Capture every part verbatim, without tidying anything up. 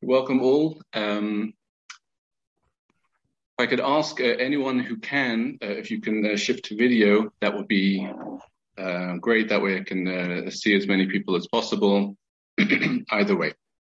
Welcome all. Um, if I could ask uh, anyone who can, uh, if you can uh, shift to video, that would be uh, great. That way I can uh, see as many people as possible, either way.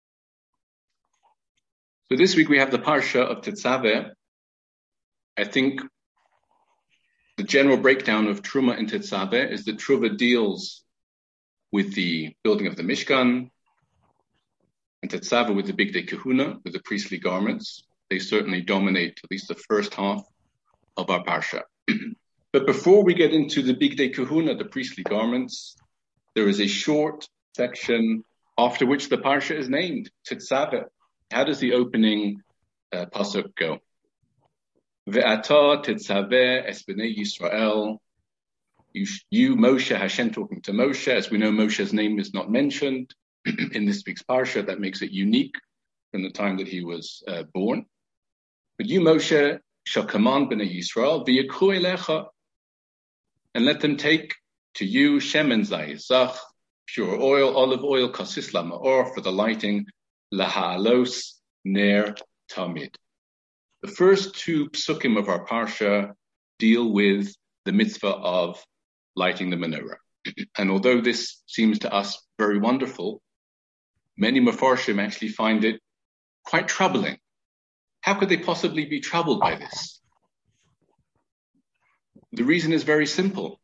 So this week we have the Parsha of Tetzaveh. I think the general breakdown of Truma and Tetzaveh is that Truma deals with the building of the Mishkan, and Tetzaveh with the Bigdei Kehuna, with the priestly garments. They certainly dominate at least the first half of our Parsha. But before we get into the Bigdei Kehuna, the priestly garments, there is a short section after which the Parsha is named, Tetzaveh. How does the opening uh, pasuk go? Ve'ata tetzaveh es bnei Yisrael. You, you, Moshe, Hashem talking to Moshe. As we know, Moshe's name is not mentioned in this week's Parsha. That makes it unique from the time that he was uh, born. But you, Moshe, shall command bnei Yisrael, v'yikhu elecha, and let them take to you shemen zayizach, pure oil, olive oil, kasis la'ma'or, for the lighting, laha'alos ner tamid. The first two psukim of our Parsha deal with the mitzvah of lighting the menorah. And although this seems to us very wonderful, many Mefarshim actually find it quite troubling. How could they possibly be troubled by this? The reason is very simple.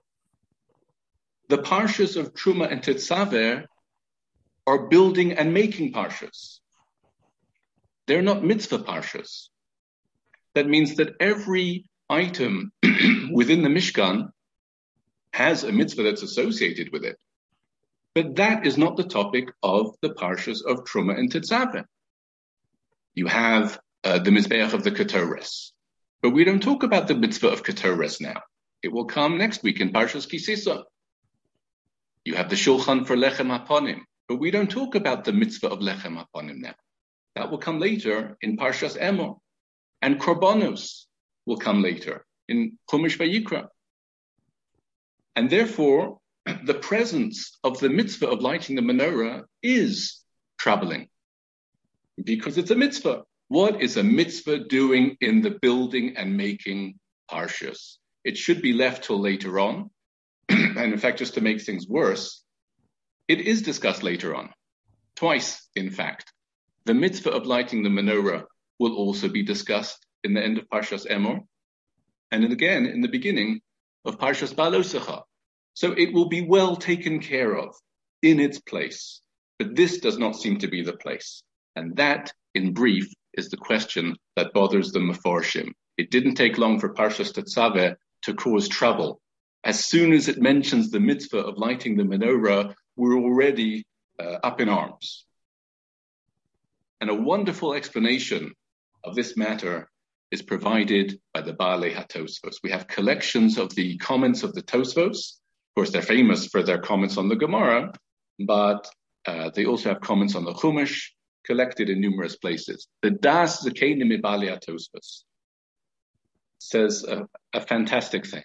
The Parshas of Truma and Tetzaveh are building and making Parshas. They're not mitzvah Parshas. That means that every item within the Mishkan has a mitzvah that's associated with it. But that is not the topic of the Parshas of Truma and Tetzaveh. You have uh, the Mizbeach of the Ketores. But we don't talk about the mitzvah of Ketores now. It will come next week in Parshas Kisisa. You have the Shulchan for Lechem HaPanim. But we don't talk about the mitzvah of Lechem HaPanim now. That will come later in Parshas Emor. And Korbanos will come later in Chumash Vayikra. And therefore, the presence of the mitzvah of lighting the menorah is troubling because it's a mitzvah. What is a mitzvah doing in the building and making parshas? It should be left till later on. And in fact, just to make things worse, it is discussed later on. Twice, in fact. The mitzvah of lighting the menorah will also be discussed in the end of Parshas Emor, and then again in the beginning of Parshas Balosecha. So it will be well taken care of in its place. But this does not seem to be the place. And that, in brief, is the question that bothers the Mefarshim. It didn't take long for Parshas Tetzaveh to cause trouble. As soon as it mentions the mitzvah of lighting the menorah, we're already uh, up in arms. And a wonderful explanation of this matter is provided by the Baalei HaTosfos. We have collections of the comments of the Tosfos. Of course, they're famous for their comments on the Gemara, but uh, they also have comments on the Chumash, collected in numerous places. The Das Zakenim Baalei HaTosfos says a, a fantastic thing.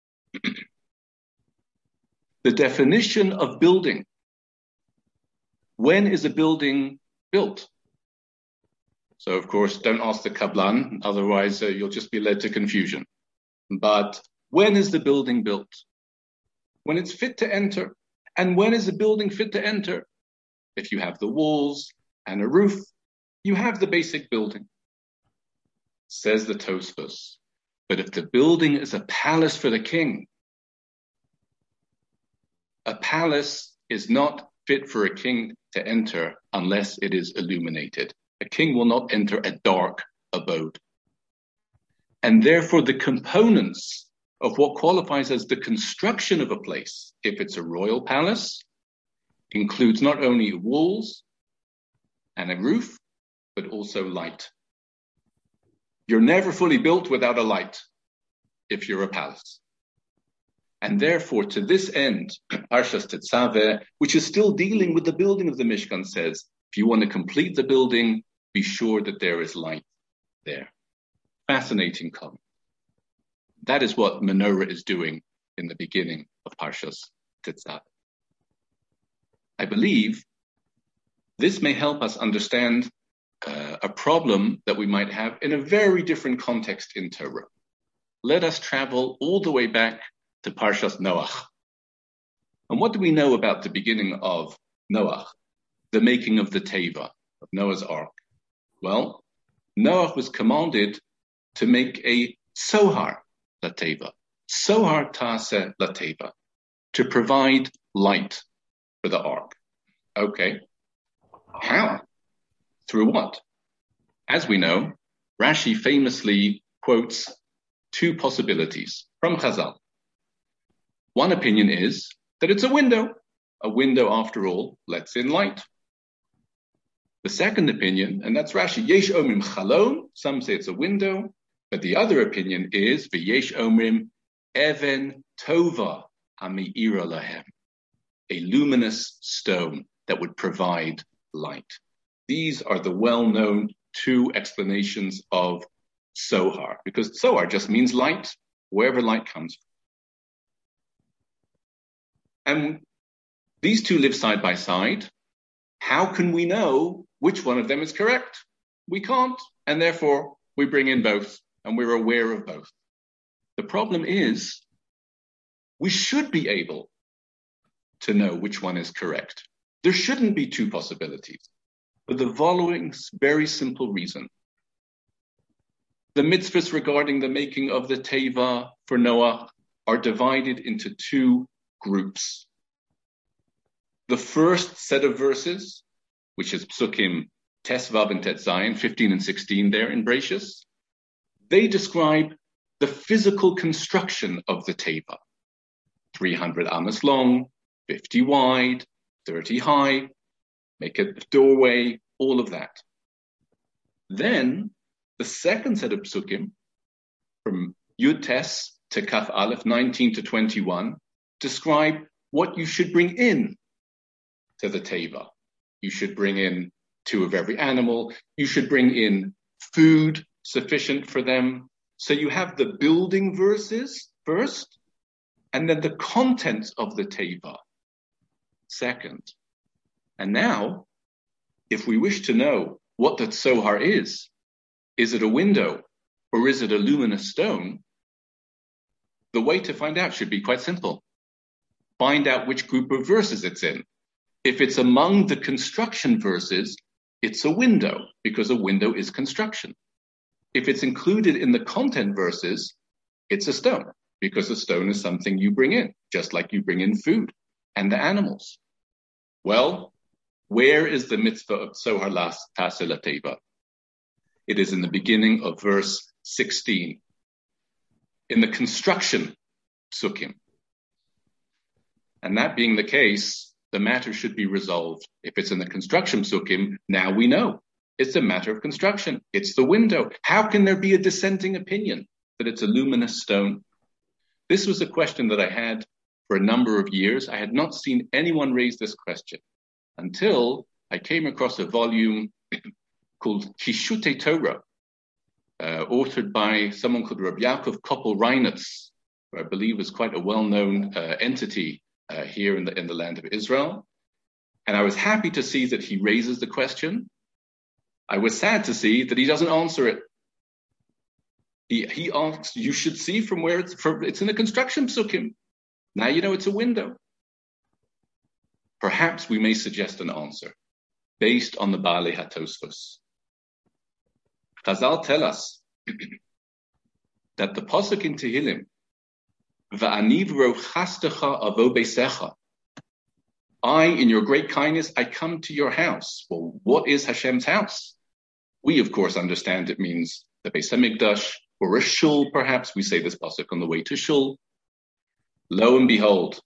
The definition of building. When is a building built? So, of course, don't ask the Kablan, otherwise uh, you'll just be led to confusion. But when is the building built? When it's fit to enter. And when is the building fit to enter? If you have the walls and a roof, you have the basic building. Says the Tosfos. But if the building is a palace for the king, a palace is not fit for a king to enter unless it is illuminated. A king will not enter a dark abode. And therefore the components of what qualifies as the construction of a place, if it's a royal palace, includes not only walls and a roof, but also light. You're never fully built without a light if you're a palace. And therefore, to this end, Parshas Tetzaveh, which is still dealing with the building of the Mishkan, says, if you want to complete the building, be sure that there is light there. Fascinating comment. That is what menorah is doing in the beginning of Parshas Tetzaveh. I believe this may help us understand uh, a problem that we might have in a very different context in Torah. Let us travel all the way back to Parshas Noach. And what do we know about the beginning of Noach, the making of the Teva, of Noah's Ark? Well, Noach was commanded to make a Sohar Lateva, Sohar Tase Lateva, to provide light for the Ark. Okay. How? Through what? As we know, Rashi famously quotes two possibilities from Chazal. One opinion is that it's a window. A window, after all, lets in light. The second opinion, and that's Rashi, Yesh Omrim Chalon, some say it's a window, but the other opinion is V'yesh Omrim Even Tova Hami'ira Lahem, a luminous stone that would provide light. These are the well-known two explanations of Sohar, because Sohar just means light, wherever light comes from. And these two live side by side. How can we know which one of them is correct? We can't, and therefore we bring in both, and we're aware of both. The problem is, we should be able to know which one is correct. There shouldn't be two possibilities, for the following very simple reason. The mitzvahs regarding the making of the Teva for Noah are divided into two groups. The first set of verses, which is Psukim Tesvav and Tetzayin, fifteen and sixteen there in Bereshis, they describe the physical construction of the Teva. three hundred amos long, fifty wide, thirty high, make a doorway, all of that. Then, the second set of Psukim, from Yud Tes to Kaf Aleph, nineteen to twenty-one, describe what you should bring in to the Teva. You should bring in two of every animal. You should bring in food sufficient for them. So you have the building verses first, and then the contents of the Teva second. And now, if we wish to know what the Sohar is, is it a window or is it a luminous stone? The way to find out should be quite simple. Find out which group of verses it's in. If it's among the construction verses, it's a window, because a window is construction. If it's included in the content verses, it's a stone, because a stone is something you bring in, just like you bring in food and the animals. Well, where is the mitzvah of Sohar Tase Lateva? It is in the beginning of verse sixteen, in the construction psukim. And that being the case, the matter should be resolved. If it's in the construction psukim, now we know. It's a matter of construction. It's the window. How can there be a dissenting opinion that it's a luminous stone? This was a question that I had for a number of years. I had not seen anyone raise this question until I came across a volume called Kishutei Torah, uh, authored by someone called Rabbi Yaakov Koppel Reinitz, who I believe is quite a well-known uh, entity uh, here in the in the land of Israel. And I was happy to see that he raises the question. I was sad to see that he doesn't answer it. He he asks, you should see from where it's from, it's in the construction psukim. Now you know it's a window. Perhaps we may suggest an answer based on the Baalei HaTosfos. Chazal tell us that the pasuk in Tehillim, Va'ani v'rochastecha avo beisecha, I, in your great kindness, I come to your house. Well, what is Hashem's house? We, of course, understand it means the Beis HaMikdash, or a shul, perhaps. We say this pasuk on the way to shul. Lo and behold,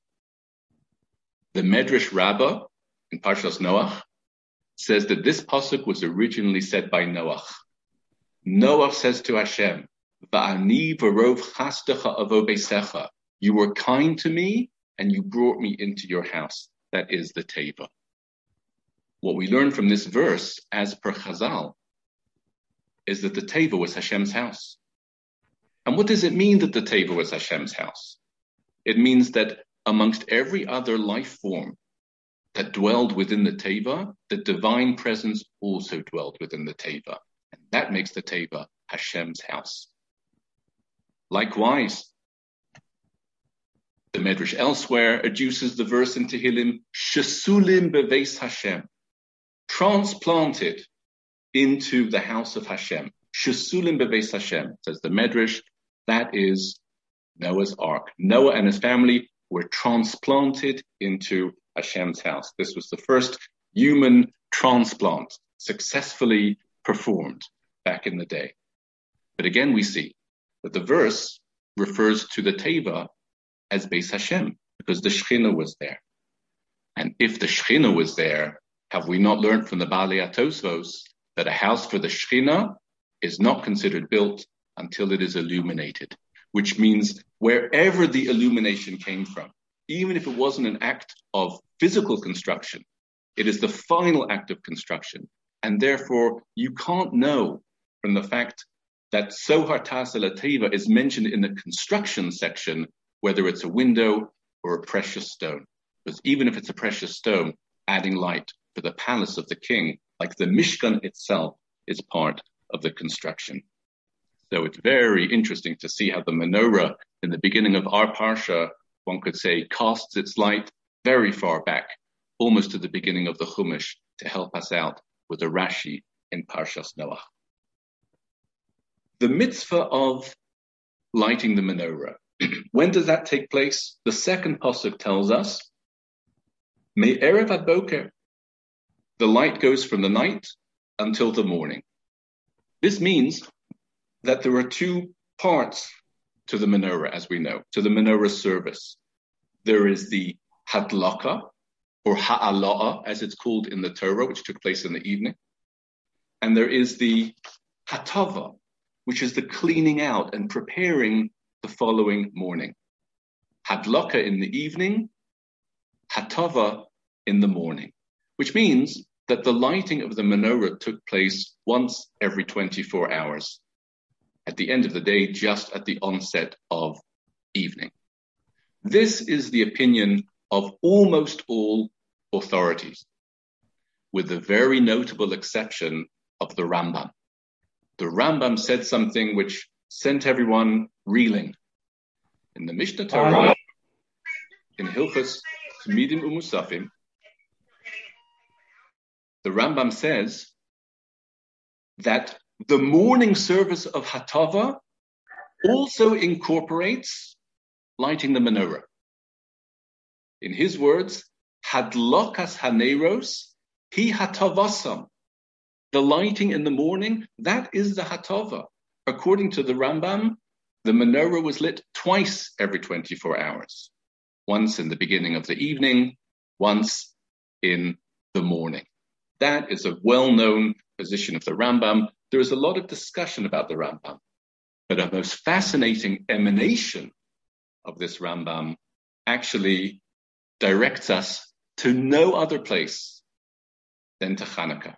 the Medrash Rabbah in Parshas Noach says that this pasuk was originally said by Noach. Noach says to Hashem, Va'ani v'rov chastecha avo beisecha, you were kind to me and you brought me into your house. That is the Teva. What we learn from this verse, as per Chazal, is that the Teva was Hashem's house. And what does it mean that the Teva was Hashem's house? It means that amongst every other life form that dwelled within the Teva, the divine presence also dwelled within the Teva. And that makes the Teva Hashem's house. Likewise, the Medrash elsewhere adduces the verse in Tehillim, Shesulim beveis Hashem, transplanted into the house of Hashem. Shesulim beveis Hashem, says the Medrash, that is Noah's Ark. Noah and his family were transplanted into Hashem's house. This was the first human transplant successfully performed back in the day. But again, we see that the verse refers to the Teva as Beis Hashem, because the Shekhinah was there. And if the Shekhinah was there, have we not learned from the Baalei HaTosfos that a house for the Shekhinah is not considered built until it is illuminated, which means wherever the illumination came from, even if it wasn't an act of physical construction, it is the final act of construction. And therefore, you can't know from the fact that Sohar Tasel Teva is mentioned in the construction section, whether it's a window or a precious stone. Because even if it's a precious stone, adding light to the palace of the king, like the Mishkan itself, is part of the construction. So it's very interesting to see how the menorah in the beginning of our parsha, one could say, casts its light very far back, almost to the beginning of the Chumash, to help us out with the Rashi in Parshas Noach. The mitzvah of lighting the menorah, when does that take place? The second pasuk tells us, Me'erev ad boker, the light goes from the night until the morning. This means that there are two parts to the menorah, as we know, to the menorah service. There is the hadlaka, or ha'ala'ah, as it's called in the Torah, which took place in the evening. And there is the hatava, which is the cleaning out and preparing the following morning. Hadlaka in the evening, hatava in the morning, which means that the lighting of the menorah took place once every twenty-four hours. At the end of the day, just at the onset of evening. This is the opinion of almost all authorities, with the very notable exception of the Rambam. The Rambam said something which sent everyone reeling. In the Mishnah Torah, in Hilchos Tamidim Umusafim, the Rambam says that the morning service of Hatava also incorporates lighting the menorah. In his words, Hadlokas haneros hi hatavasam. The lighting in the morning, that is the hatava. According to the Rambam, the menorah was lit twice every twenty-four hours. Once in the beginning of the evening, once in the morning. That is a well-known position of the Rambam. There is a lot of discussion about the Rambam, but a most fascinating emanation of this Rambam actually directs us to no other place than to Hanukkah.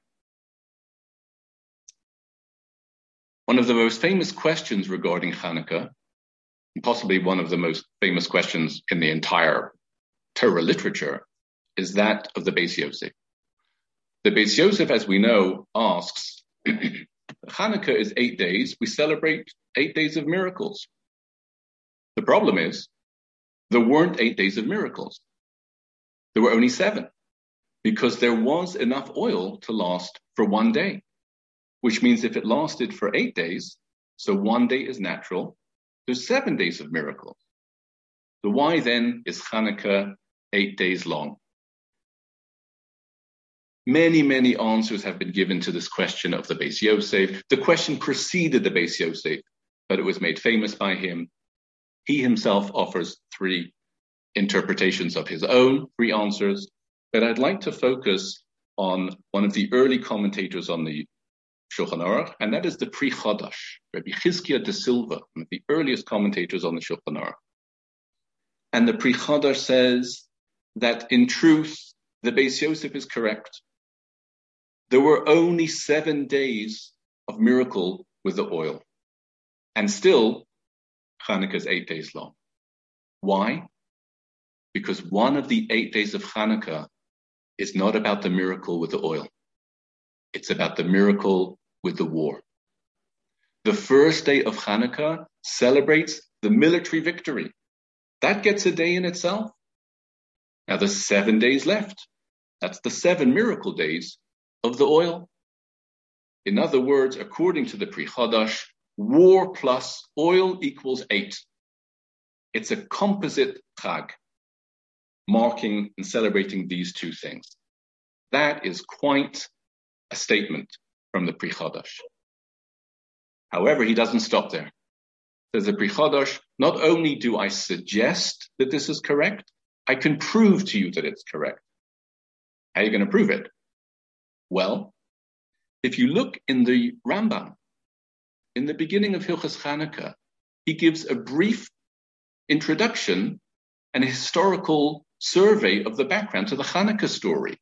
One of the most famous questions regarding Hanukkah, and possibly one of the most famous questions in the entire Torah literature, is that of the Beis Yosef. The Beis Yosef, as we know, asks, Hanukkah is eight days. We celebrate eight days of miracles. The problem is, there weren't eight days of miracles. There were only seven, because there was enough oil to last for one day, which means if it lasted for eight days, so one day is natural, there's seven days of miracles. So why then is Hanukkah eight days long? Many, many answers have been given to this question of the Beis Yosef. The question preceded the Beis Yosef, but it was made famous by him. He himself offers three interpretations of his own, three answers, but I'd like to focus on one of the early commentators on the Shulchan Aruch, and that is the Pri Chadash, Rabbi Chizkiah de Silva, one of the earliest commentators on the Shulchan Aruch. And the Pri Chadash says that in truth, the Beis Yosef is correct. There were only seven days of miracle with the oil. And still, Hanukkah is eight days long. Why? Because one of the eight days of Hanukkah is not about the miracle with the oil. It's about the miracle with the war. The first day of Hanukkah celebrates the military victory. That gets a day in itself. Now there's seven days left. That's the seven miracle days of the oil. In other words, according to the Pri Chadash, war plus oil equals eight. It's a composite Chag, marking and celebrating these two things. That is quite a statement from the Pri Chadash. However, he doesn't stop there. Says the Pri Chadash, not only do I suggest that this is correct, I can prove to you that it's correct. How are you going to prove it? Well, if you look in the Rambam, in the beginning of Hilchos Chanukah, he gives a brief introduction and a historical survey of the background to the Chanukah story.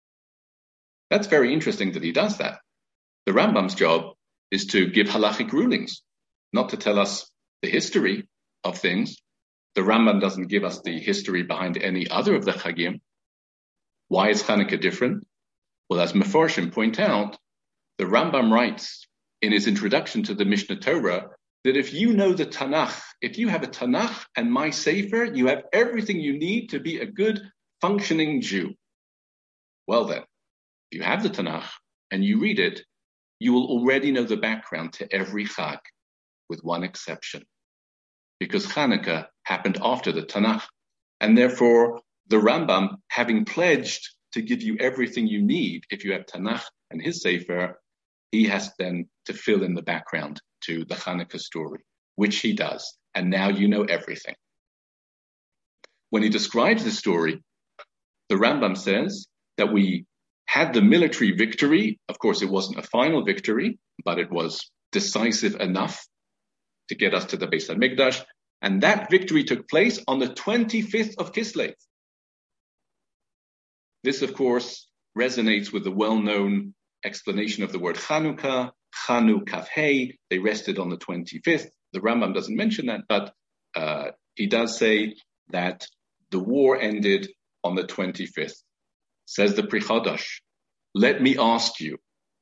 That's very interesting that he does that. The Rambam's job is to give halachic rulings, not to tell us the history of things. The Rambam doesn't give us the history behind any other of the Chagim. Why is Chanukah different? Well, as Mefarshim point out, the Rambam writes in his introduction to the Mishnah Torah that if you know the Tanakh, if you have a Tanakh and my Sefer, you have everything you need to be a good, functioning Jew. Well then, if you have the Tanakh and you read it, you will already know the background to every Chag, with one exception. Because Chanukah happened after the Tanakh, and therefore the Rambam, having pledged to give you everything you need if you have Tanakh and his Sefer, he has then to fill in the background to the Chanukah story, which he does. And now you know everything. When he describes the story, the Rambam says that we had the military victory. Of course, it wasn't a final victory, but it was decisive enough to get us to the Beis HaMikdash. And that victory took place on the twenty-fifth of Kislev. This, of course, resonates with the well-known explanation of the word Chanukah, Chanu Kaf Hei. They rested on the twenty-fifth. The Rambam doesn't mention that, but uh, he does say that the war ended on the twenty-fifth. Says the Pri Chadash, let me ask you,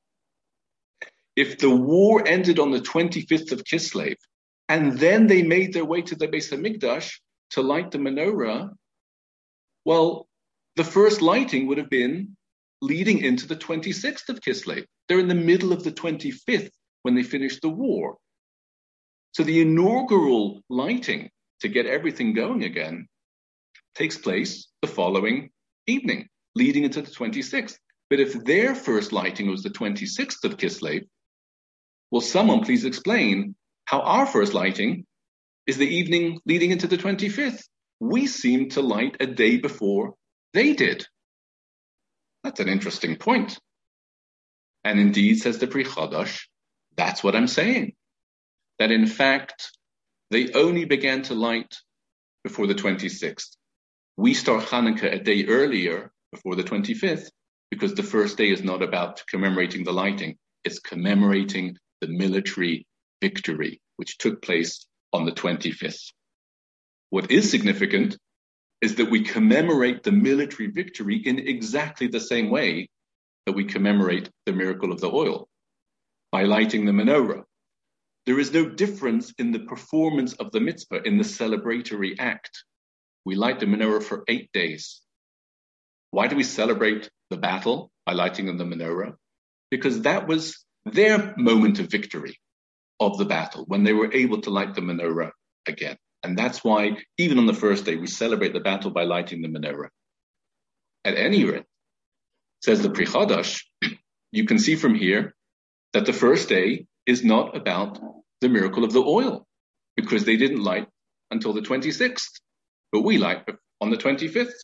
if the war ended on the twenty-fifth of Kislev, and then they made their way to the Beis HaMikdash to light the menorah, well, the first lighting would have been leading into the twenty-sixth of Kislev. They're in the middle of the twenty-fifth when they finished the war. So the inaugural lighting to get everything going again takes place the following evening, leading into the twenty-sixth. But if their first lighting was the twenty-sixth of Kislev, will someone please explain how our first lighting is the evening leading into the twenty-fifth? We seem to light a day before they did. That's an interesting point. And indeed, says the Pri Chadash, that's what I'm saying. That in fact, they only began to light before the twenty-sixth. We start Hanukkah a day earlier, before the twenty-fifth, because the first day is not about commemorating the lighting. It's commemorating the military victory, which took place on the twenty-fifth. What is significant is that we commemorate the military victory in exactly the same way that we commemorate the miracle of the oil, by lighting the menorah. There is no difference in the performance of the mitzvah, in the celebratory act. We light the menorah for eight days. Why do we celebrate the battle by lighting the menorah? Because that was their moment of victory of the battle, when they were able to light the menorah again. And that's why, even on the first day, we celebrate the battle by lighting the menorah. At any rate, says the Pri Chadash, you can see from here that the first day is not about the miracle of the oil, because they didn't light until the twenty-sixth, but we light on the twenty-fifth.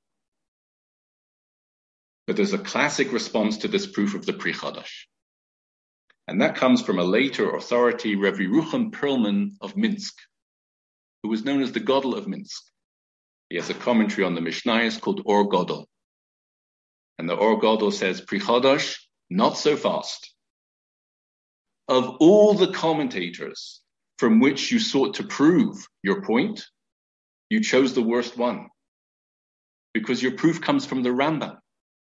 But there's a classic response to this proof of the Pri Chadash. And that comes from a later authority, Rav Yerucham Perlman of Minsk, who was known as the Godel of Minsk. He has a commentary on the Mishnayos called Or Godel. And the Or Godel says, Pri Chadash, not so fast. Of all the commentators from which you sought to prove your point, you chose the worst one, because your proof comes from the Rambam.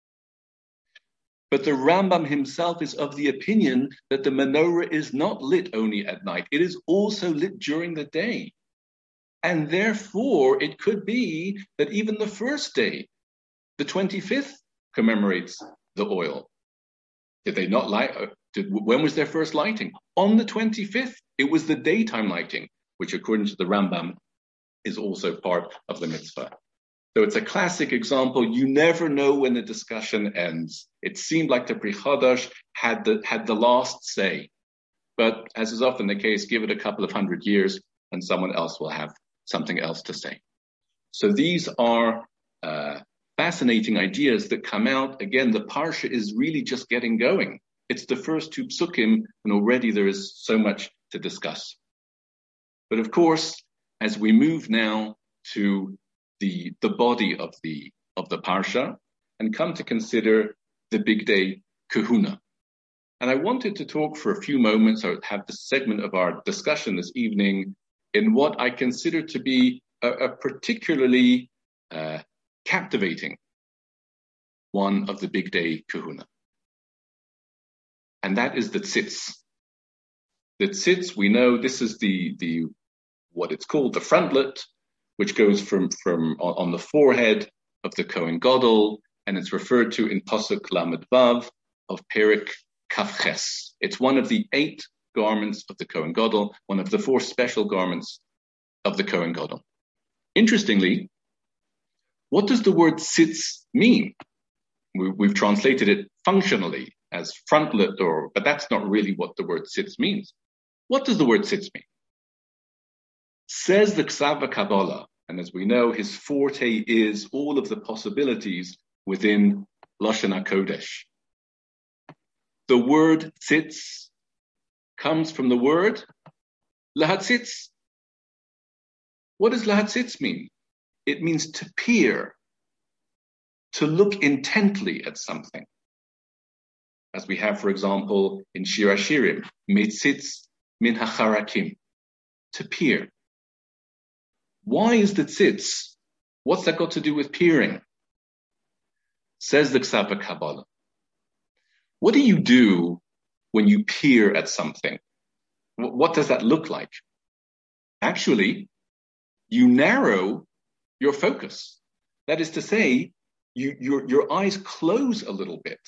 But the Rambam himself is of the opinion that the menorah is not lit only at night. It is also lit during the day. And therefore, it could be that even the first day, the twenty-fifth, commemorates the oil. Did they not light? Did, when was their first lighting? On the twenty-fifth. It was the daytime lighting, which according to the Rambam is also part of the mitzvah. So it's a classic example. You never know when the discussion ends. It seemed like the Pri Chadash had the, had the last say. But as is often the case, give it a couple of hundred years and someone else will have something else to say. So these are uh, fascinating ideas that come out. Again, the Parsha is really just getting going. It's the first two psukim, and already there is so much to discuss. But of course, as we move now to the the body of the of the Parsha and come to consider the big day Kahuna. And I wanted to talk for a few moments, or have this segment of our discussion this evening, in what I consider to be a, a particularly uh, captivating one of the big day Kahuna. And that is the tzitz. The tzitz, we know this is the the what it's called, the frontlet, which goes from, from on, on the forehead of the Kohen Gadol, and it's referred to in Pasuk Lamed Vav of Perek Kaf Ches. It's one of the eight garments of the Kohen Gadol, one of the four special garments of the Kohen Gadol. Interestingly, what does the word tzitz mean? We, we've translated it functionally as frontlet, or but that's not really what the word tzitz means. What does the word tzitz mean? Says the Ksava Kabbalah, and as we know, his forte is all of the possibilities within Lashon HaKodesh. The word tzitz comes from the word lahatzitz. What does lahatzitz mean? It means to peer, to look intently at something. As we have, for example, in Shir HaShirim, metzitz min hacharakim, to peer. Why is the tzitz? What's that got to do with peering? Says the Ksava Kabbalah. What do you do when you peer at something? What does that look like? Actually, you narrow your focus. That is to say, you, your, your eyes close a little bit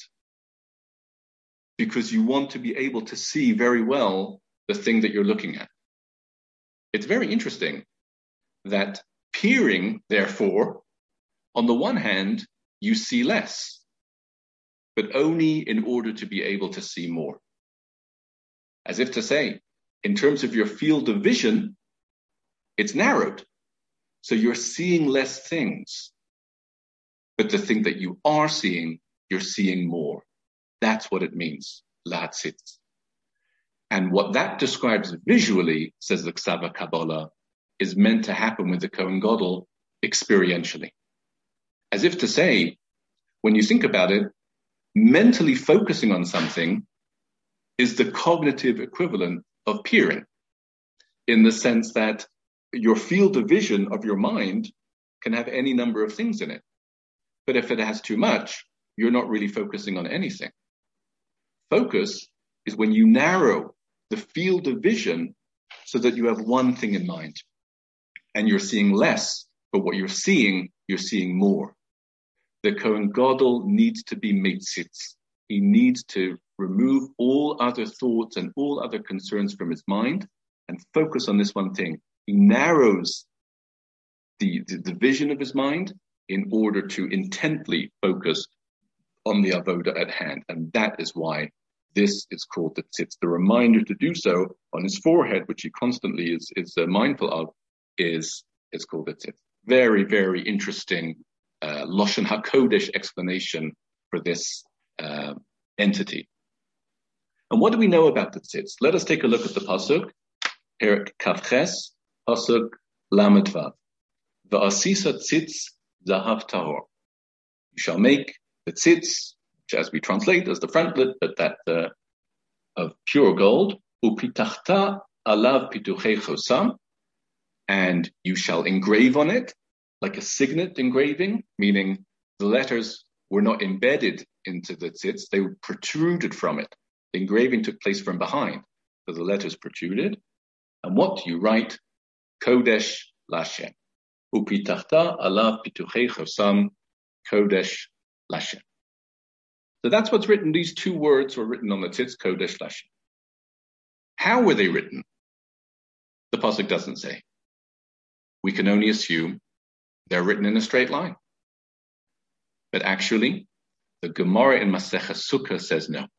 because you want to be able to see very well the thing that you're looking at. It's very interesting that peering, therefore, on the one hand, you see less, but only in order to be able to see more. As if to say, in terms of your field of vision, it's narrowed. So you're seeing less things. But the thing that you are seeing, you're seeing more. That's what it means, lahatzitz. And what that describes visually, says the Ksava Kabbalah, is meant to happen with the Kohen Gadol experientially. As if to say, when you think about it, mentally focusing on something is the cognitive equivalent of peering, in the sense that your field of vision of your mind can have any number of things in it. But if it has too much, you're not really focusing on anything. Focus is when you narrow the field of vision so that you have one thing in mind. And you're seeing less, but what you're seeing, you're seeing more. The Kohen Gadol needs to be metzitz. He needs to remove all other thoughts and all other concerns from his mind and focus on this one thing. He narrows the, the, the vision of his mind in order to intently focus on the avoda at hand. And that is why this is called the tzitz. The reminder to do so on his forehead, which he constantly is, is uh, mindful of, is, is called the tzitz. Very, very interesting uh, Lashon HaKodesh explanation for this uh, entity. And what do we know about the tzitz? Let us take a look at the pasuk, Perek Kaf Ches, pasuk Lamed Vav. V'asisa tzitz zahav tahor. You shall make the tzitz, which as we translate as the frontlet, but that uh, of pure gold, upitachta alav pituchei chosam, and you shall engrave on it like a signet engraving, meaning the letters were not embedded into the tzitz, they protruded from it. The engraving took place from behind, so the letters protruded. And what do you write? Kodesh Lashem. Upitachta alav pituchei chosam Kodesh Lashem. So that's what's written. These two words were written on the tzitz, Kodesh Lashem. How were they written? The pasuk doesn't say. We can only assume they're written in a straight line. But actually, the Gemara in Masechah Sukkah says no.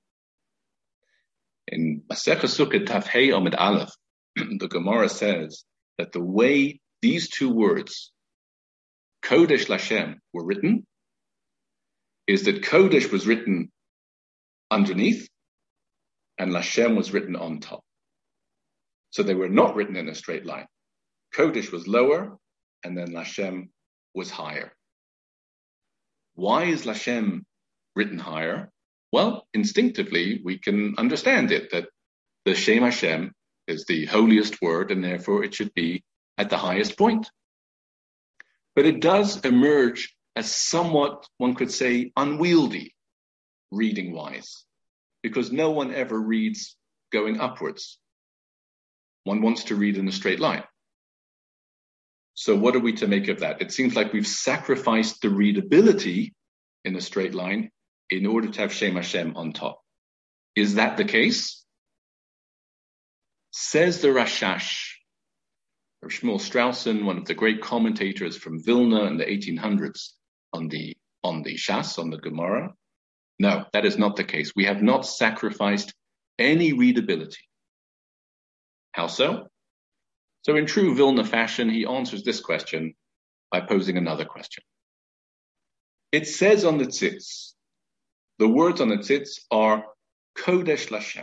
In Masechah Sukkah Tafhei Amud Aleph, the Gemara says that the way these two words, Kodesh Lashem, were written, is that Kodesh was written underneath and Lashem was written on top. So they were not written in a straight line. Kodesh was lower and then Lashem was higher. Why is Lashem written higher? Well, instinctively, we can understand it, that the Shem Hashem is the holiest word, and therefore it should be at the highest point. But it does emerge as somewhat, one could say, unwieldy, reading-wise, because no one ever reads going upwards. One wants to read in a straight line. So what are we to make of that? It seems like we've sacrificed the readability in a straight line in order to have Shem Hashem on top. Is that the case? Says the Rashash, Rav Shmuel Straussen, one of the great commentators from Vilna in the eighteen hundreds on the on the Shas, on the Gemara. No, that is not the case. We have not sacrificed any readability. How so? So in true Vilna fashion, he answers this question by posing another question. It says on the tzitz, the words on the tzitz are Kodesh Lashem.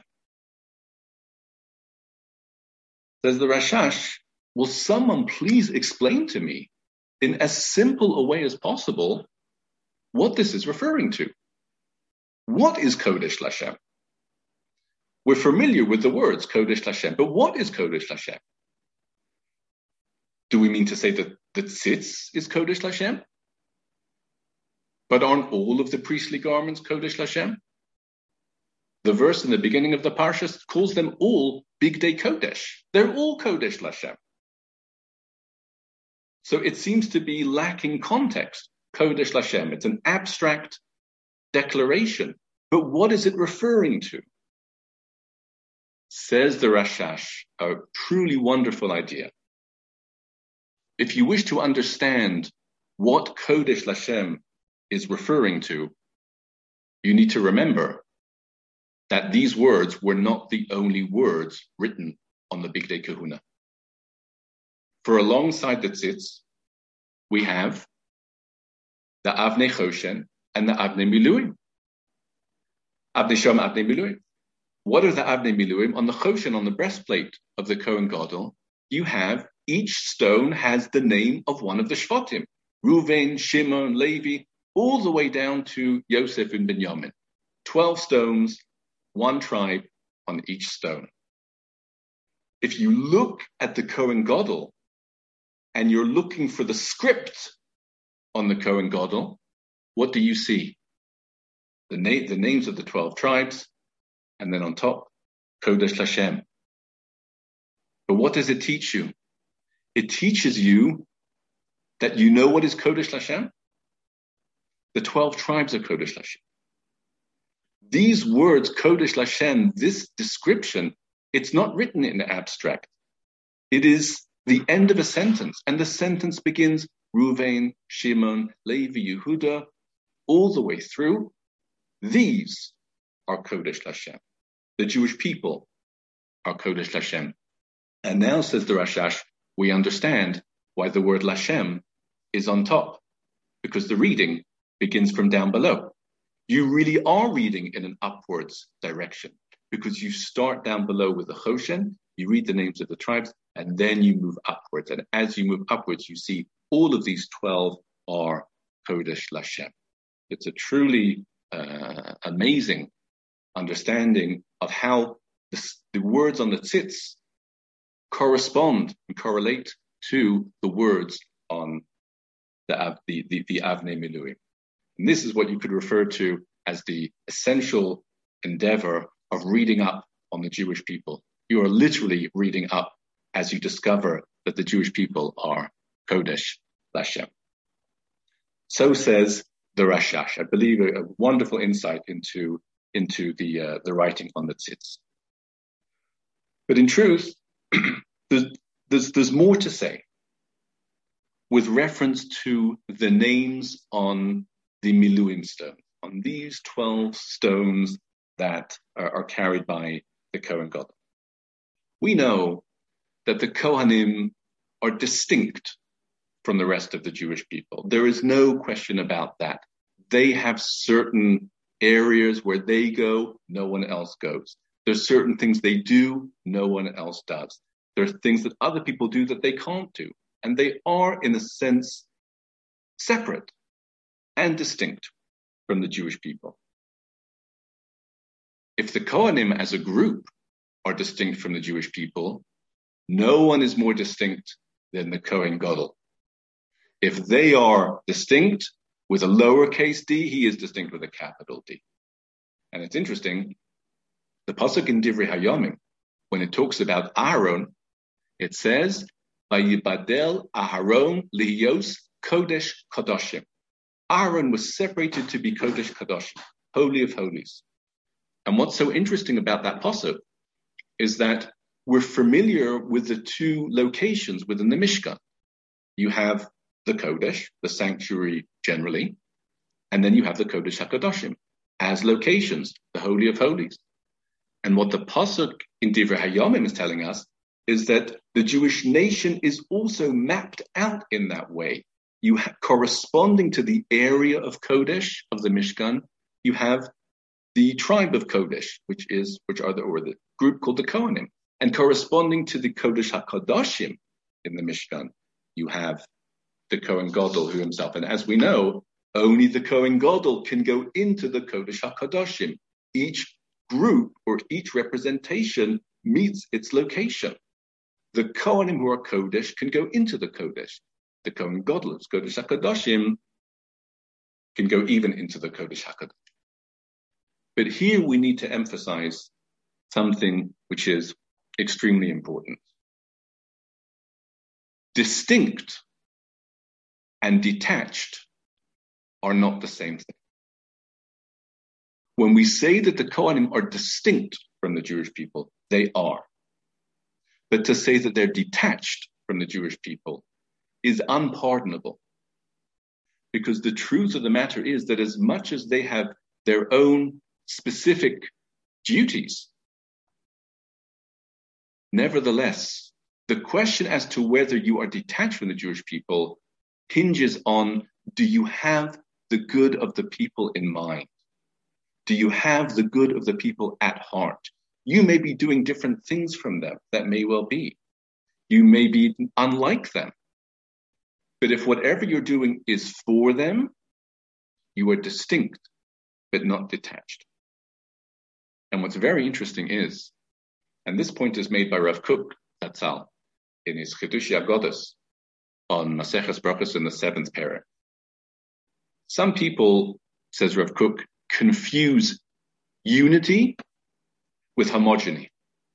Says the Rashash, will someone please explain to me in as simple a way as possible what this is referring to? What is Kodesh Lashem? We're familiar with the words Kodesh Lashem, but what is Kodesh Lashem? Do we mean to say that the tzitz is Kodesh Lashem? But aren't all of the priestly garments Kodesh Lashem? The verse in the beginning of the Parsha calls them all Bigdei Kodesh. They're all Kodesh Lashem. So it seems to be lacking context. Kodesh Lashem, it's an abstract declaration. But what is it referring to? Says the Rashash, a truly wonderful idea. If you wish to understand what Kodesh Lashem is referring to, you need to remember that these words were not the only words written on the Bigdei Kehuna. For alongside the tzitz, we have the Avnei Choshen and the Avnei Miluim. Avnei Shom, Avnei Miluim. What are the Avnei Miluim? On the Choshen, on the breastplate of the Kohen Gadol, you have each stone has the name of one of the Shvatim. Reuven, Shimon, Levi, all the way down to Yosef and Binyamin. Twelve stones, one tribe on each stone. If you look at the Kohen Gadol and you're looking for the script on the Kohen Gadol, what do you see? The, na- the names of the twelve tribes, and then on top, Kodesh Lashem. But what does it teach you? It teaches you that you know what is Kodesh Lashem? The twelve tribes of Kodesh Lashem. These words, Kodesh Lashem, this description, it's not written in abstract. It is the end of a sentence, and the sentence begins Reuven, Shimon, Levi, Yehuda, all the way through. These are Kodesh Lashem. The Jewish people are Kodesh Lashem. And now, says the Rashash, we understand why the word Lashem is on top, because the reading begins from down below. You really are reading in an upwards direction, because you start down below with the Choshen, you read the names of the tribes, and then you move upwards. And as you move upwards, you see all of these twelve are Kodesh Lashem. It's a truly uh, amazing understanding of how the, the words on the tzitz correspond and correlate to the words on the the the, the Avnei Miluim. And this is what you could refer to as the essential endeavor of reading up on the Jewish people. You are literally reading up as you discover that the Jewish people are Kodesh Lashem. So says the Rashash. I believe a, a wonderful insight into, into the, uh, the writing on the tzitz. But in truth, there's, there's, there's more to say with reference to the names on the Miluim stone, on these twelve stones that are, are carried by the Kohen Gadol. We know that the Kohanim are distinct from the rest of the Jewish people. There is no question about that. They have certain areas where they go, no one else goes. There's certain things they do, no one else does. There's things that other people do that they can't do. And they are, in a sense, separate and distinct from the Jewish people. If the Kohanim as a group are distinct from the Jewish people, no one is more distinct than the Kohen Gadol. If they are distinct with a lowercase d, he is distinct with a capital D. And it's interesting, the pasuk in Divrei Hayamim, when it talks about Aaron, it says, "Vayibadel Aharon lihiyos Kodesh Kadoshim." Aaron was separated to be Kodesh Kadoshim, Holy of Holies. And what's so interesting about that pasuk is that we're familiar with the two locations within the Mishkan. You have the Kodesh, the sanctuary generally, and then you have the Kodesh HaKadoshim as locations, the Holy of Holies. And what the pasuk in Divrei Hayamim is telling us is that the Jewish nation is also mapped out in that way. You have, corresponding to the area of Kodesh, of the Mishkan, you have the tribe of Kodesh, which is, which are the, or the group called the Kohanim. And corresponding to the Kodesh HaKadoshim in the Mishkan, you have the Kohen Gadol who himself, and as we know, only the Kohen Gadol can go into the Kodesh HaKadoshim. Each group or each representation meets its location. The Kohanim who are Kodesh can go into the Kodesh. The Kohen Gadol, who's Kodesh HaKadoshim, can go even into the Kodesh HaKadoshim. But here we need to emphasize something which is extremely important. Distinct and detached are not the same thing. When we say that the Kohanim are distinct from the Jewish people, they are. But to say that they're detached from the Jewish people is unpardonable. Because the truth of the matter is that as much as they have their own specific duties, nevertheless, the question as to whether you are detached from the Jewish people hinges on, do you have the good of the people in mind? Do you have the good of the people at heart? You may be doing different things from them. That may well be. You may be unlike them. But if whatever you're doing is for them, you are distinct, but not detached. And what's very interesting is, and this point is made by Rav Kook Zatzal in his Chidushei Agodos on Maseches Brachos in the seventh parak. Some people, says Rav Kook, confuse unity with homogeny,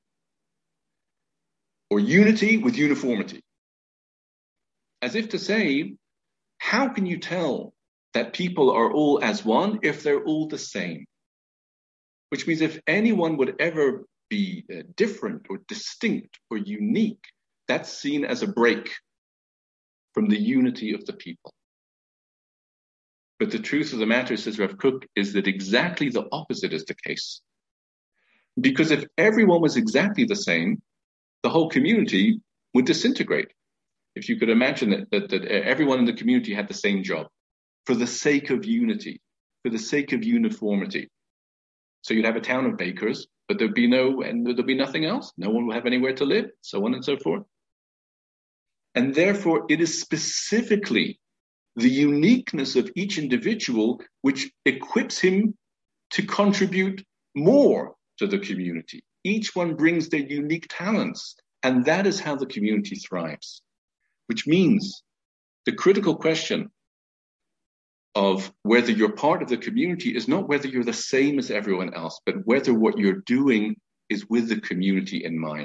or unity with uniformity. As if to say, how can you tell that people are all as one if they're all the same? Which means if anyone would ever be uh, different or distinct or unique, that's seen as a break from the unity of the people. But the truth of the matter, says Rav Kook, is that exactly the opposite is the case. Because if everyone was exactly the same, the whole community would disintegrate. If you could imagine that, that, that everyone in the community had the same job for the sake of unity, for the sake of uniformity. So you'd have a town of bakers, but there'd be no, and there'd be nothing else. No one would have anywhere to live, so on and so forth. And therefore, it is specifically the uniqueness of each individual which equips him to contribute more to the community. Each one brings their unique talents, and that is how the community thrives. Which means the critical question of whether you're part of the community is not whether you're the same as everyone else, but whether what you're doing is with the community in mind.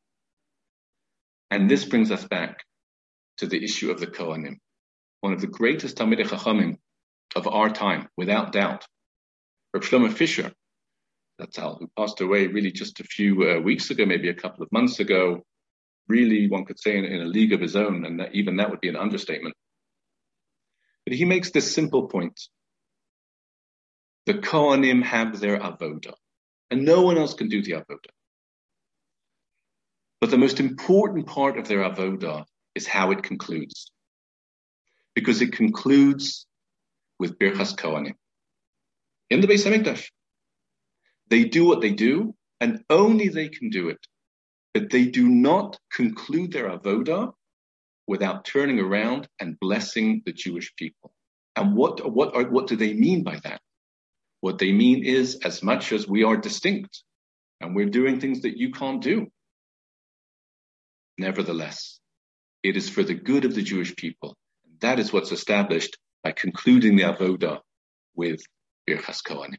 And this brings us back to the issue of the Kohanim, one of the greatest Talmidei Chachamim of our time, without doubt. Reb Shlomo Fisher, that's how, who passed away really just a few uh, weeks ago, maybe a couple of months ago, really, one could say, in, in a league of his own, and that, even that would be an understatement. But he makes this simple point. The Kohanim have their avodah, and no one else can do the avodah. But the most important part of their avodah is how it concludes. Because it concludes with Birchas Kohanim. In the Beis HaMikdash. They do what they do, and only they can do it. But they do not conclude their avodah without turning around and blessing the Jewish people. And what, what, are, what do they mean by that? What they mean is, as much as we are distinct, and we're doing things that you can't do, nevertheless, it is for the good of the Jewish people. That is what's established by concluding the avodah with Birchas Kohanim.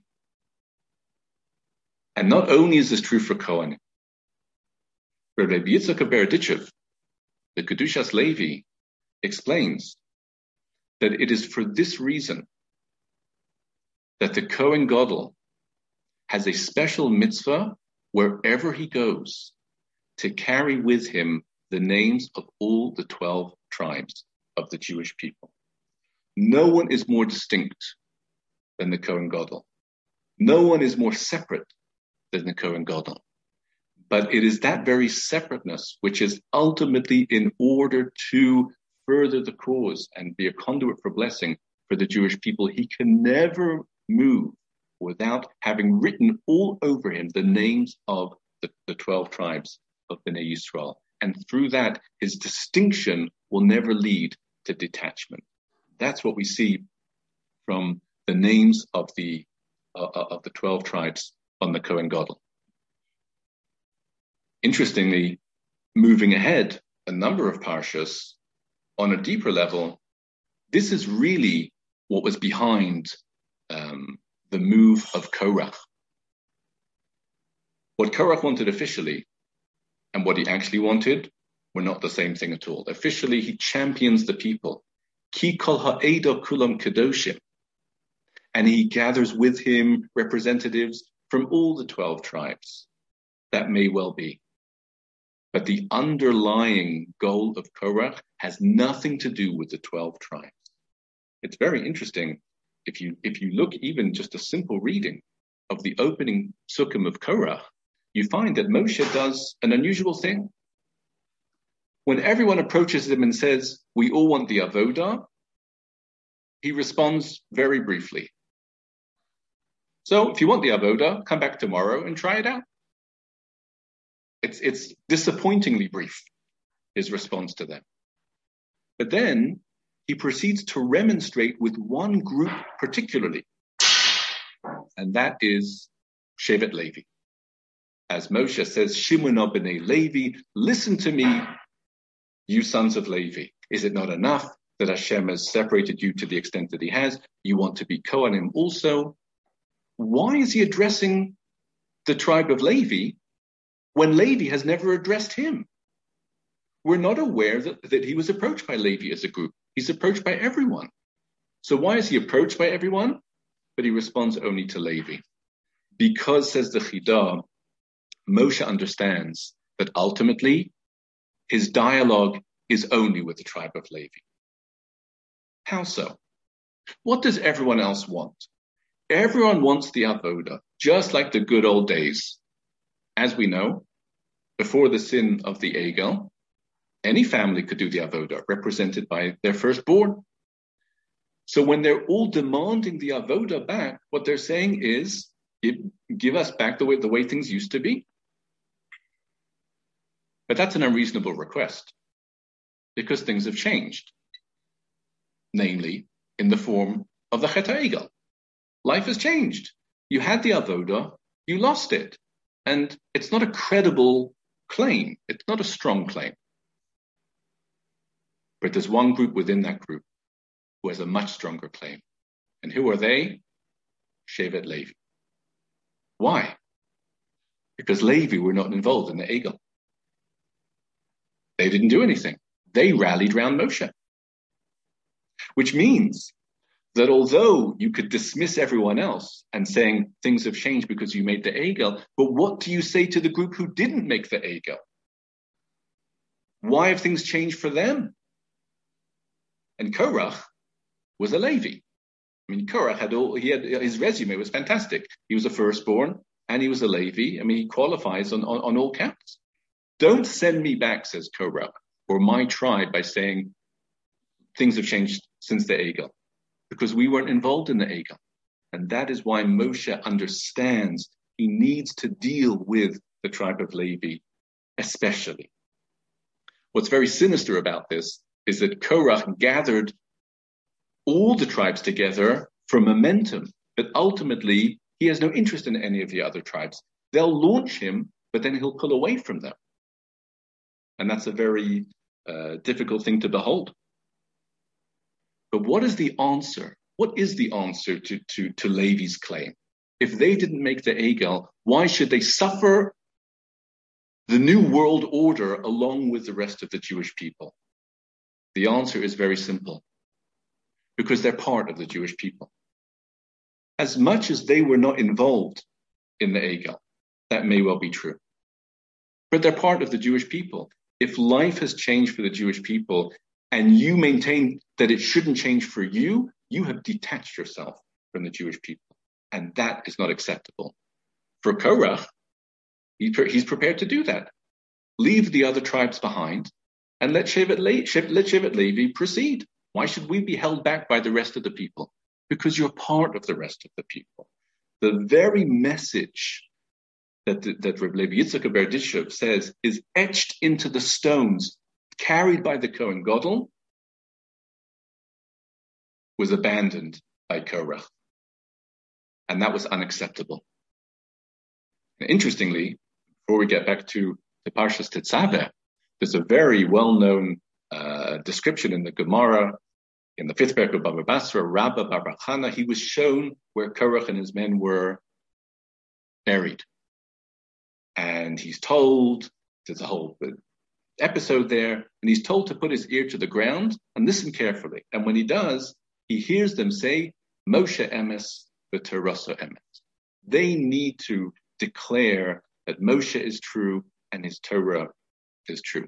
And not only is this true for Kohanim, Rabbi Yitzchak of Berdichev, the Kedushas Levi, explains that it is for this reason that the Kohen Gadol has a special mitzvah wherever he goes to carry with him the names of all the twelve tribes of the Jewish people. No one is more distinct than the Kohen Gadol. No one is more separate than the Kohen Gadol. But it is that very separateness which is ultimately in order to further the cause and be a conduit for blessing for the Jewish people. He can never move without having written all over him the names of the, the twelve tribes of Bnei Yisrael. And through that, his distinction will never lead to detachment. That's what we see from the names of the uh, of the twelve tribes on the Kohen Gadol. Interestingly, moving ahead a number of parshas on a deeper level, this is really what was behind um, the move of Korach. What Korach wanted officially and what he actually wanted were not the same thing at all. Officially, he champions the people. Ki kol ha'eda kulam kedoshim. And he gathers with him representatives from all the twelve tribes. That may well be. But the underlying goal of Korach has nothing to do with the twelve tribes. It's very interesting. If you if you look even just a simple reading of the opening sukkim of Korach, you find that Moshe does an unusual thing. When everyone approaches him and says, we all want the avodah, he responds very briefly. So if you want the avodah, come back tomorrow and try it out. It's, it's disappointingly brief, his response to them. But then he proceeds to remonstrate with one group particularly, and that is Shevet Levi. As Moshe says, Shimona b'nei Levi, listen to me, you sons of Levi. Is it not enough that Hashem has separated you to the extent that he has? You want to be Kohanim also? Why is he addressing the tribe of Levi when Levi has never addressed him? We're not aware that, that he was approached by Levi as a group. He's approached by everyone. So why is he approached by everyone? But he responds only to Levi. Because, says the Chidah, Moshe understands that ultimately his dialogue is only with the tribe of Levi. How so? What does everyone else want? Everyone wants the avodah, just like the good old days. As we know, before the sin of the Egel, any family could do the avodah, represented by their firstborn. So when they're all demanding the avodah back, what they're saying is, give, give us back the way, the way things used to be. But that's an unreasonable request, because things have changed, namely in the form of the Chet HaEgel. Life has changed. You had the avodah, you lost it. And it's not a credible claim. It's not a strong claim. But there's one group within that group who has a much stronger claim. And who are they? Shevet Levi. Why? Because Levi were not involved in the Egel. They didn't do anything. They rallied around Moshe. Which means that although you could dismiss everyone else and saying things have changed because you made the Egel, but what do you say to the group who didn't make the Egel? Why have things changed for them? And Korach was a Levi. I mean, Korach had all, he had, his resume was fantastic. He was a firstborn and he was a Levi. I mean, he qualifies on, on, on all counts. Don't send me back, says Korach, or my tribe by saying things have changed since the Egel, because we weren't involved in the Egel. And that is why Moshe understands he needs to deal with the tribe of Levi, especially. What's very sinister about this is that Korach gathered all the tribes together for momentum, but ultimately he has no interest in any of the other tribes. They'll launch him, but then he'll pull away from them. And that's a very uh, difficult thing to behold. But what is the answer? What is the answer to, to, to Levi's claim? If they didn't make the Egel, why should they suffer the new world order along with the rest of the Jewish people? The answer is very simple. Because they're part of the Jewish people. As much as they were not involved in the Egel, that may well be true. But they're part of the Jewish people. If life has changed for the Jewish people and you maintain that it shouldn't change for you, you have detached yourself from the Jewish people. And that is not acceptable. For Korach, he's prepared to do that. Leave the other tribes behind and let Shevet Le- let Shevet Levi proceed. Why should we be held back by the rest of the people? Because you're part of the rest of the people. The very message that, that Reb Levi Yitzchak Berditchev says is etched into the stones carried by the Kohen Gadol was abandoned by Korach. And that was unacceptable. And interestingly, before we get back to the Parshas Tetzaveh, there's a very well-known uh, description in the Gemara, in the fifth parak of Baba Basra, Rabbah Bar Chana, he was shown where Korach and his men were buried. And he's told, there's a whole episode there, and he's told to put his ear to the ground and listen carefully. And when he does, he hears them say, Moshe emes v'Torah emes. They need to declare that Moshe is true and his Torah is true.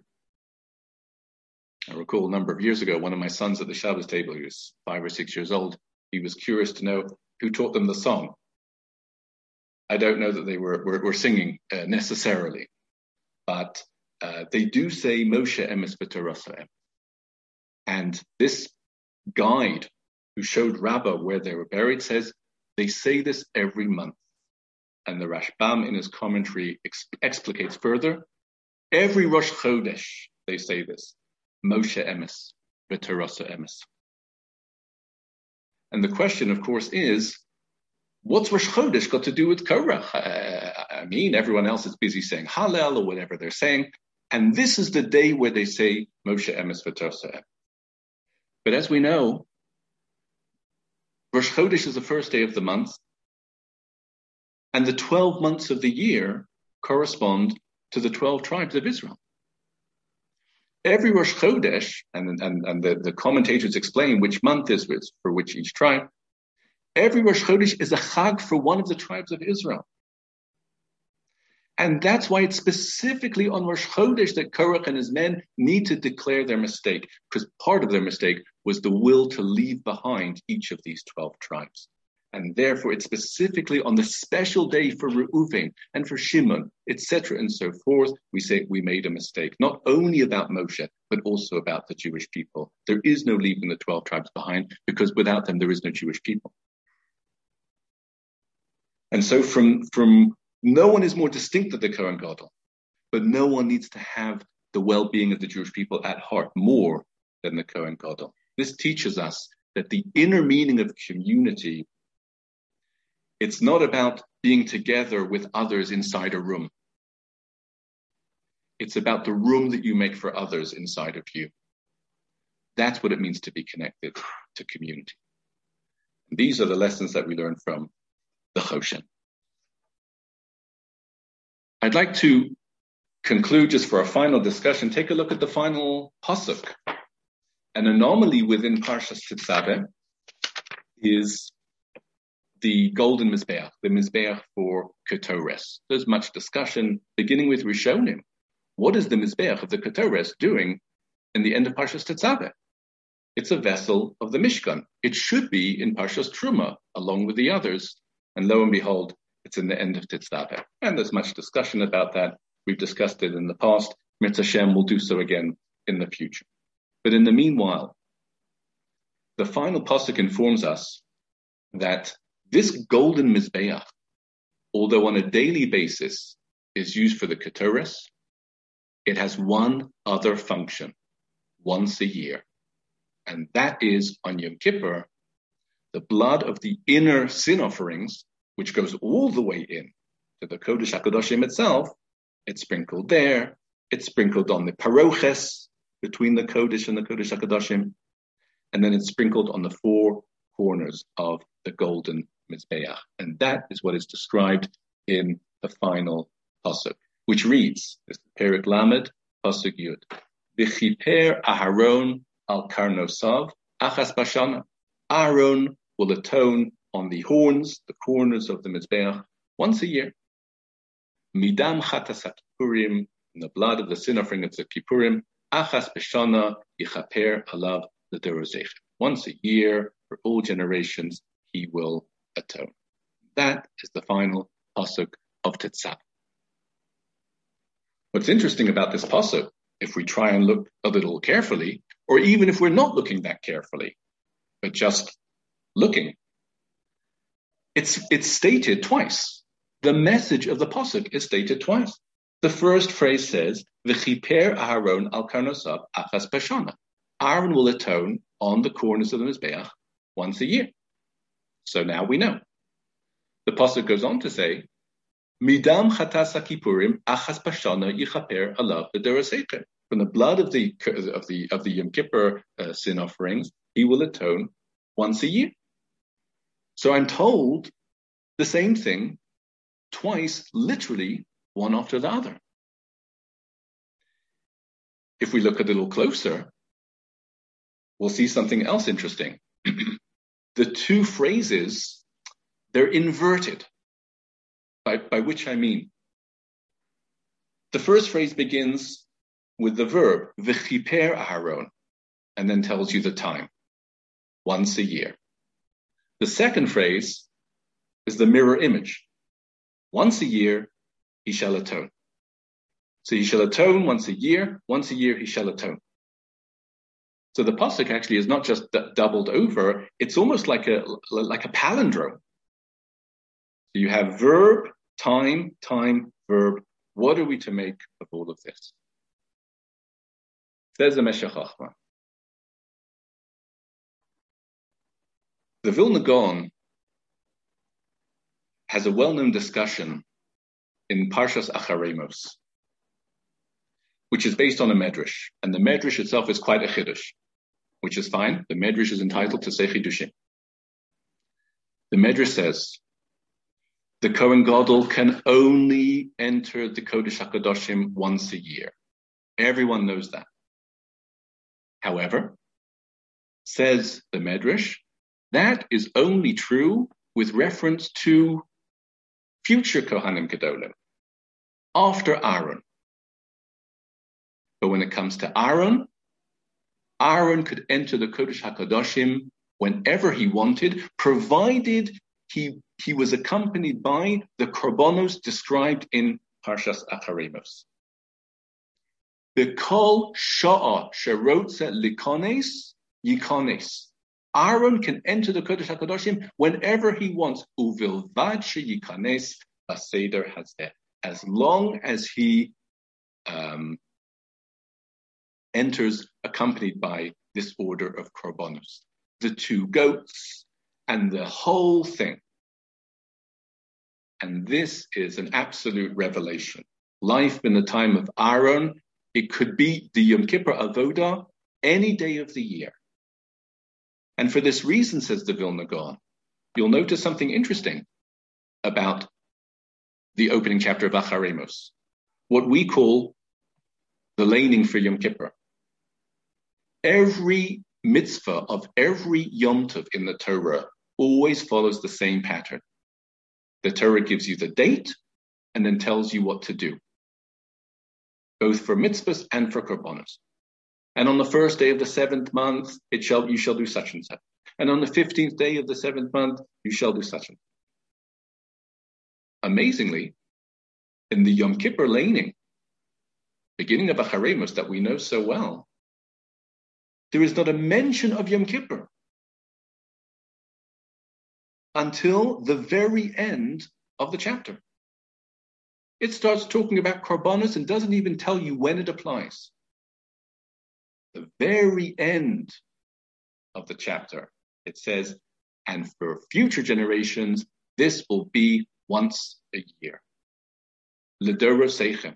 I recall a number of years ago, one of my sons at the Shabbos table, he was five or six years old, he was curious to know who taught them the song. I don't know that they were, were, were singing uh, necessarily, but uh, they do say Moshe emes v'Torah emes. And this guide who showed Rabbah where they were buried says they say this every month. And the Rashbam in his commentary ex- explicates further. Every Rosh Chodesh they say this. Moshe emes v'Torah emes. And the question, of course, is, what's Rosh Chodesh got to do with Korach? Uh, I mean, everyone else is busy saying Hallel or whatever they're saying, and this is the day where they say Moshe emes v'Torah emes. But as we know, Rosh Chodesh is the first day of the month, and the twelve months of the year correspond to the twelve tribes of Israel. Every Rosh Chodesh, and, and, and the, the commentators explain which month is for which each tribe, every Rosh Chodesh is a chag for one of the tribes of Israel. And that's why it's specifically on Rosh Chodesh that Korach and his men need to declare their mistake, because part of their mistake was the will to leave behind each of these twelve tribes. And therefore, it's specifically on the special day for Reuven and for Shimon, et cetera, and so forth, we say we made a mistake, not only about Moshe, but also about the Jewish people. There is no leaving the twelve tribes behind, because without them, there is no Jewish people. And so from, from no one is more distinct than the Kohen Gadol, but no one needs to have the well-being of the Jewish people at heart more than the Kohen Gadol. This teaches us that the inner meaning of community, it's not about being together with others inside a room. It's about the room that you make for others inside of you. That's what it means to be connected to community. And these are the lessons that we learn from the Choshen. I'd like to conclude just for a final discussion. Take a look at the final pasuk. An anomaly within Parshas Tetzaveh is the golden Mizbeach, the Mizbeach for Ketores. There's much discussion, beginning with Rishonim. What is the Mizbeach of the Ketores doing in the end of Parshas Tetzaveh? It's a vessel of the Mishkan. It should be in Parshas Truma, along with the others. And lo and behold, it's in the end of Tetzaveh. And there's much discussion about that. We've discussed it in the past. Mitzvah Hashem will do so again in the future. But in the meanwhile, the final pasuk informs us that this golden Mizbeach, although on a daily basis is used for the Ketores, it has one other function once a year. And that is on Yom Kippur, the blood of the inner sin offerings, which goes all the way in to the Kodesh HaKadoshim itself, it's sprinkled there. It's sprinkled on the paroches between the Kodesh and the Kodesh HaKadoshim. And then it's sprinkled on the four corners of the golden Mizbeach. And that is what is described in the final pasuk, which reads, this is Perek Lamed, pasuk Yud, V'chiper Aharon al karnosav achas bashana. Aaron will atone on the horns, the corners of the Mizbeach, once a year. Midam chatas ha-kippurim, in the blood of the sin offering of the Kippurim, achas bashana yichaper alav l'dorozechem. Once a year, for all generations, he will atone. That is the final pasuk of Tetzaveh. What's interesting about this pasuk, if we try and look a little carefully, or even if we're not looking that carefully, but just looking, it's it's stated twice. The message of the pasuk is stated twice. The first phrase says, "V'chiper Aharon al karnosav achas bashana." Aaron will atone on the corners of the Mizbeach once a year. So now we know. The pasuk goes on to say, "Midam chatas haKippurim achas bashana yichaper alav l'dorosechem." From the blood of the of the of the Yom Kippur uh, sin offerings, he will atone once a year. So I'm told the same thing twice, literally one after the other. If we look a little closer, we'll see something else interesting. The two phrases, they're inverted. By, by which I mean, the first phrase begins with the verb, v'chiper Aharon, and then tells you the time, once a year. The second phrase is the mirror image. Once a year, he shall atone. So he shall atone once a year, once a year he shall atone. So the pasuk actually is not just d- doubled over, it's almost like a like a palindrome. So you have verb, time, time, verb. What are we to make of all of this? Says the Meshech Chochmah. The Vilna Gaon has a well-known discussion in Parshas Acharemos, which is based on a medrash, and the medrash itself is quite a chiddush, which is fine. The medrash is entitled to say chidushim. The medrash says the Kohen Gadol can only enter the Kodesh HaKadoshim once a year. Everyone knows that. However, says the medrash, that is only true with reference to future Kohanim Gedolim, after Aaron. But when it comes to Aaron, Aaron could enter the Kodesh HaKadoshim whenever he wanted, provided he, he was accompanied by the korbanos described in Parshas Acharemos. B'kol sha'a sherotze likones yikones. Aaron can enter the Kodesh HaKadoshim whenever he wants. Uvilvad sheyikanes baseder hazeh. As long as he um, enters accompanied by this order of korbanos, the two goats and the whole thing. And this is an absolute revelation. Life in the time of Aaron, it could be the Yom Kippur Avodah any day of the year. And for this reason, says the Vilna Gaon, you'll notice something interesting about the opening chapter of Acharemos, what we call the laning for Yom Kippur. Every mitzvah of every Yom Tov in the Torah always follows the same pattern. The Torah gives you the date and then tells you what to do, both for mitzvahs and for korbanos. And on the first day of the seventh month, it shall you shall do such and such. And on the fifteenth day of the seventh month, you shall do such and such. Amazingly, in the Yom Kippur laning, beginning of Acharemos that we know so well, there is not a mention of Yom Kippur until the very end of the chapter. It starts talking about korbanos and doesn't even tell you when it applies. The very end of the chapter, it says, and for future generations, this will be once a year. L'dorot seichem.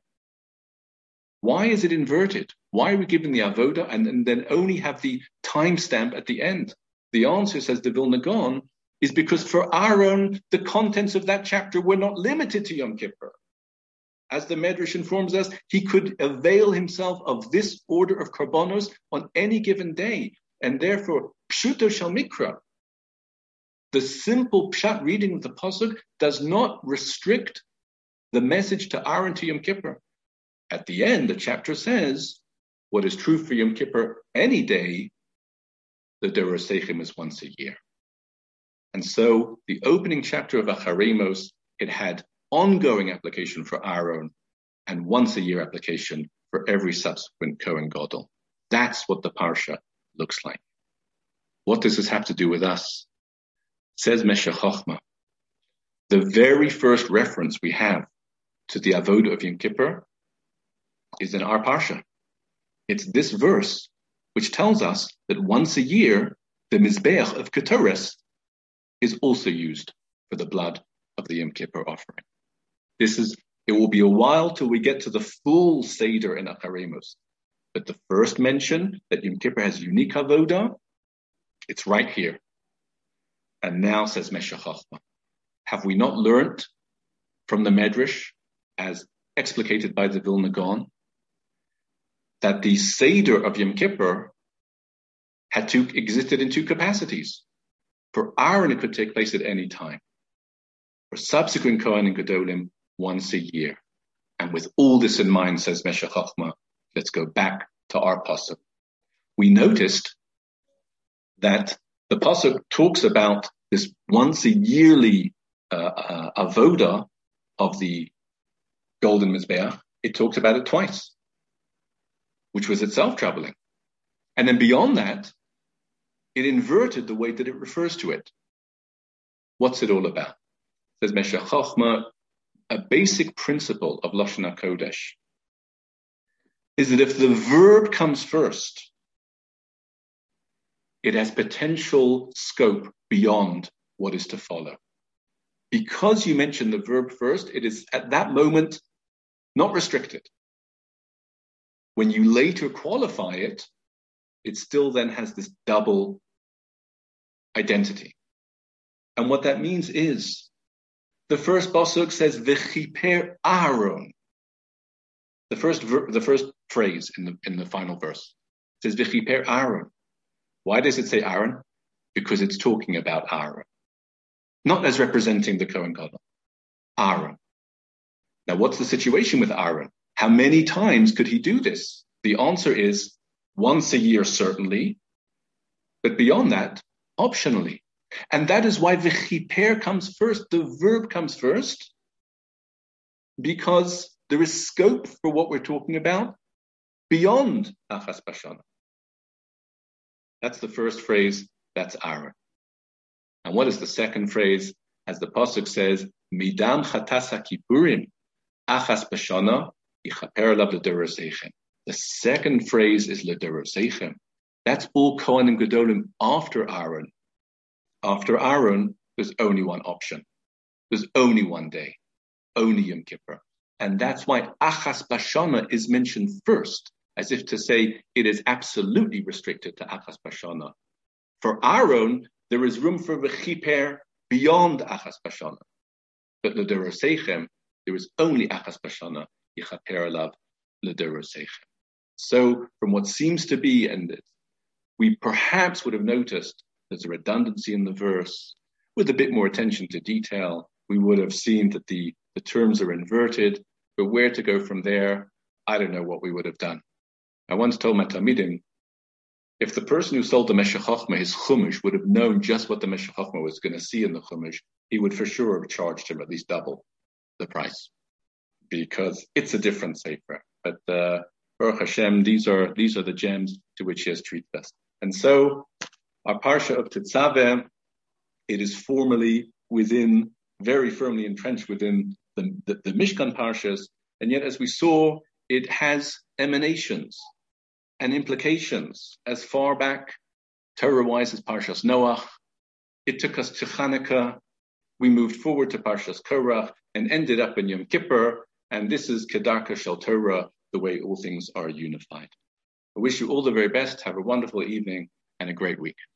Why is it inverted? Why are we given the avoda and, and then only have the timestamp at the end? The answer, says the Vilna Gaon, is because for Aaron, the contents of that chapter were not limited to Yom Kippur. As the Medrash informs us, he could avail himself of this order of korbanos on any given day, and therefore, pshuto shel mikra, the simple pshat reading of the pasuk, does not restrict the message to Aaron to Yom Kippur. At the end, the chapter says, what is true for Yom Kippur any day, the Dorot Seichem is once a year. And so, the opening chapter of Acharemos, it had ongoing application for Aaron and once a year application for every subsequent Kohen Gadol. That's what the parsha looks like. What does this have to do with us? Says Meshech Chochmah, the very first reference we have to the avodah of Yom Kippur is in our parsha. It's this verse which tells us that once a year the mizbeach of Ketores is also used for the blood of the Yom Kippur offering. This is, it will be a while till we get to the full Seder in Acharemos. But the first mention that Yom Kippur has unique avodah, it's right here. And now, says Meshech Chochmah, have we not learnt from the Medrash, as explicated by the Vilna Gaon, that the Seder of Yom Kippur had two, existed in two capacities. For Aaron, it could take place at any time. For subsequent Kohen and Gedolim, once a year. And with all this in mind, says Meshech Chochmah, let's go back to our pasuk. We noticed that the pasuk talks about this once a yearly uh, uh, avoda of the golden mizbeach. It talks about it twice, which was itself troubling. And then beyond that, it inverted the way that it refers to it. What's it all about? Says Meshech Chochmah, a basic principle of Lashon HaKodesh is that if the verb comes first, it has potential scope beyond what is to follow. Because you mention the verb first, it is at that moment not restricted. When you later qualify it, it still then has this double identity. And what that means is, the first pasuk says, V'chiper Aaron. The first ver- the first phrase in the in the final verse says V'chiper Aaron. Why does it say Aaron? Because it's talking about Aaron, not as representing the Kohen Gadol. Aaron. Now, what's the situation with Aaron? How many times could he do this? The answer is once a year, certainly, but beyond that, optionally. And that is why V'chiper comes first. The verb comes first, because there is scope for what we're talking about beyond Achas Bashana. That's the first phrase. That's Aaron. And what is the second phrase? As the pasuk says, Midam chatas hakipurim Achas Bashana yichaper alav l'dorot seichem. The second phrase is l'dorot seichem. That's all Kohen and Gedolim after Aaron. After Aaron, there's only one option. There's only one day, only Yom Kippur. And that's why Achas Bashana is mentioned first, as if to say it is absolutely restricted to Achas Bashana. For Aaron, there is room for V'chiper beyond Achas Bashana. But L'Doroseichem, there is only Achas Bashana, Yichaper Alav L'Doroseichem. So from what seems to be ended, we perhaps would have noticed there's a redundancy in the verse. With a bit more attention to detail, we would have seen that the, the terms are inverted, but where to go from there, I don't know what we would have done. I once told my Talmidim, if the person who sold the Meshech Chochmah his Chumash would have known just what the Meshech Chochmah was going to see in the Chumash, he would for sure have charged him at least double the price, because it's a different sefer. But uh, Baruch Hashem, these are these are the gems to which he has treated us. And so, our Parsha of Tetzaveh, it is formally within, very firmly entrenched within the, the, the Mishkan Parshas, and yet, as we saw, it has emanations and implications as far back, Torah-wise, as Parshas Noach. It took us to Chanukah. We moved forward to Parshas Korach and ended up in Yom Kippur. And this is Kedarka Shel Torah, the way all things are unified. I wish you all the very best. Have a wonderful evening and a great week.